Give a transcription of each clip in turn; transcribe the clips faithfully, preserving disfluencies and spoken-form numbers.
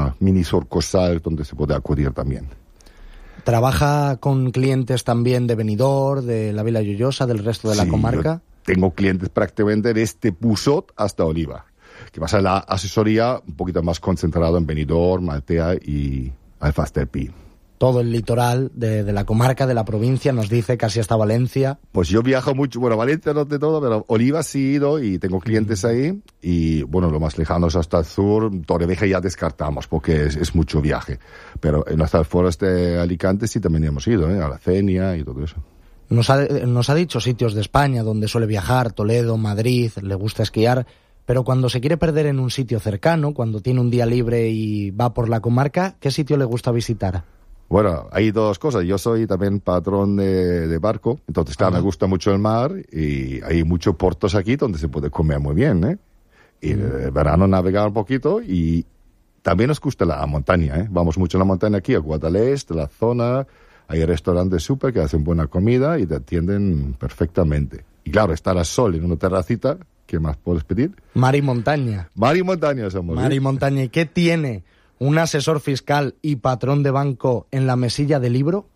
una mini sucursal donde se puede acudir también. ¿Trabaja con clientes también de Benidorm, de la Vila Joiosa, del resto de la sí, comarca? Tengo clientes prácticamente desde Pusot hasta Oliva, que pasa la asesoría un poquito más concentrada en Benidorm, Altea y Alfastelpi. Todo el litoral de, de la comarca, de la provincia, nos dice, casi hasta Valencia. Pues yo viajo mucho, bueno, Valencia no de todo, pero Oliva sí he ido y tengo clientes mm. ahí. Y bueno, lo más lejano es hasta el sur, Torrevieja ya descartamos porque es, es mucho viaje. Pero en hasta el foros de Alicante sí también hemos ido, ¿eh? A la Cenia y todo eso. Nos ha, nos ha dicho sitios de España donde suele viajar, Toledo, Madrid, le gusta esquiar, pero cuando se quiere perder en un sitio cercano, cuando tiene un día libre y va por la comarca, ¿qué sitio le gusta visitar? Bueno, hay dos cosas. Yo soy también patrón de, de barco, entonces claro, me gusta mucho el mar y hay muchos puertos aquí donde se puede comer muy bien, ¿eh? Y en el verano navegar un poquito y también nos gusta la montaña, ¿eh? Vamos mucho a la montaña aquí, a Guadalest, la zona, hay restaurantes súper que hacen buena comida y te atienden perfectamente. Y claro, estar al sol en una terracita, ¿qué más puedes pedir? Mar y montaña. Mar y montaña somos. Mar y montaña. ¿Y qué tiene un asesor fiscal y patrón de banco en la mesilla de libro?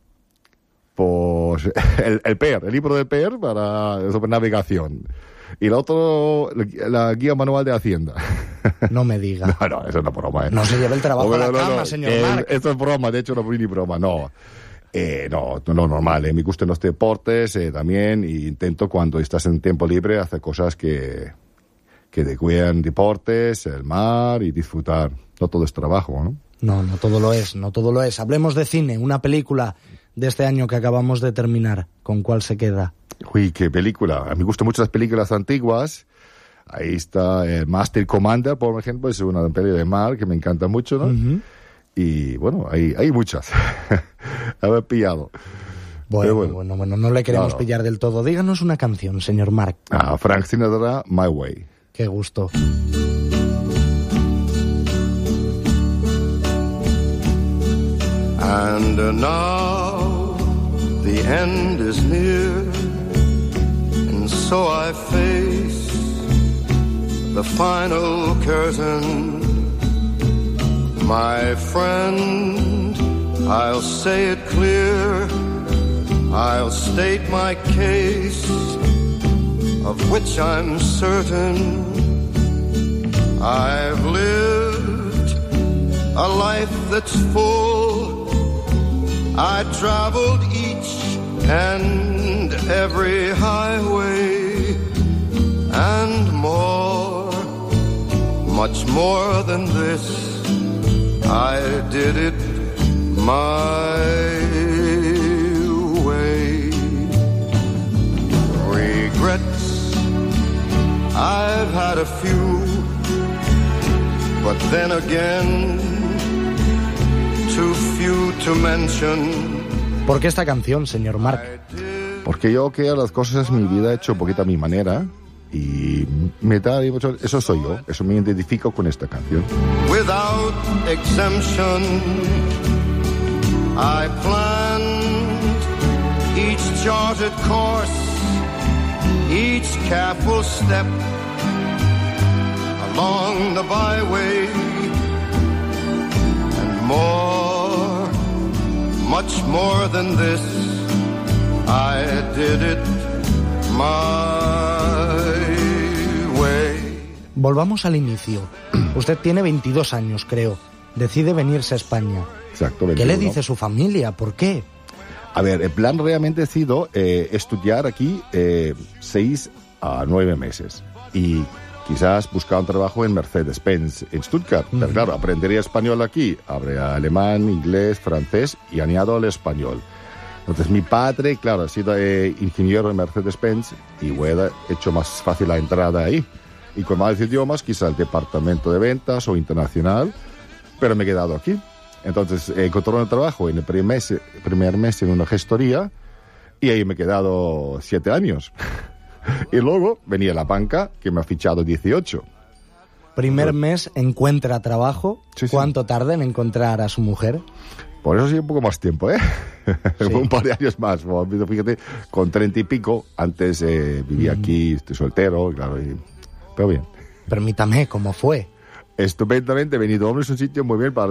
Pues el, el P E R, el libro del P E R para sobre navegación. Y el otro, la guía manual de Hacienda. No me diga. No, no, eso no es broma, ¿eh? No se lleve el trabajo no, a la no, cama, no, señor eh, Marc. Esto es broma, de hecho no es ni broma, no. Eh, no, no normal, eh. Me gustan los deportes eh, también y intento cuando estás en tiempo libre hacer cosas que, que te cuidan deportes, el mar y disfrutar. No todo es trabajo, ¿no? No, no todo lo es, no todo lo es. Hablemos de cine, una película de este año que acabamos de terminar. ¿Con cuál se queda? Uy, qué película. A mí me gustan mucho las películas antiguas. Ahí está el Master Commander, por ejemplo, es una película de mar que me encanta mucho, ¿no? Uh-huh. Y bueno, hay, hay muchas. Haber pillado. Bueno, bueno, bueno, bueno, no le queremos claro. pillar del todo. Díganos una canción, señor Marc. Ah, Frank Sinatra, My Way. Qué gusto. And now the end is near, and so I face the final curtain. My friend, I'll say it clear, I'll state my case, of which I'm certain. I've lived a life that's full, I traveled each and every highway, and more, much more than this, I did it my way. Regrets, I've had a few, but then again, too few to mention. ¿Por qué esta canción, señor Marc? Porque yo que las cosas en mi vida he hecho un poquito a mi manera y me da mucho, eso soy yo, eso me identifico con esta canción. Without exemption, I planned each charted course, each careful step along the byway, and more, much more than this, I did it my way. Volvamos al inicio. Usted tiene veintidós años, creo. Decide venirse a España. Exacto. veintiuno. ¿Qué le dice su familia? ¿Por qué? A ver, el plan realmente ha sido eh, estudiar aquí eh, seis a nueve meses. Y quizás buscar un trabajo en Mercedes-Benz, en Stuttgart. Uh-huh. Pero claro, aprendería español aquí. Habría alemán, inglés, francés y añado el español. Entonces mi padre, claro, ha sido eh, ingeniero en Mercedes-Benz y hubiera hecho más fácil la entrada ahí. Y con más idiomas, quizá el departamento de ventas o internacional, pero me he quedado aquí. Entonces he encontrado un trabajo en el primer mes, primer mes en una gestoría y ahí me he quedado siete años. Y luego venía la banca que me ha fichado dieciocho. Primer mes encuentra trabajo. Sí, sí. ¿Cuánto tarda en encontrar a su mujer? Por eso sí, un poco más tiempo, ¿eh? Sí. Un par de años más. Fíjate, con treinta y pico, antes eh, vivía mm. aquí, estoy soltero, claro, y... pero bien. Permítame, ¿cómo fue? Estupendamente, Benidorm es un sitio muy bien para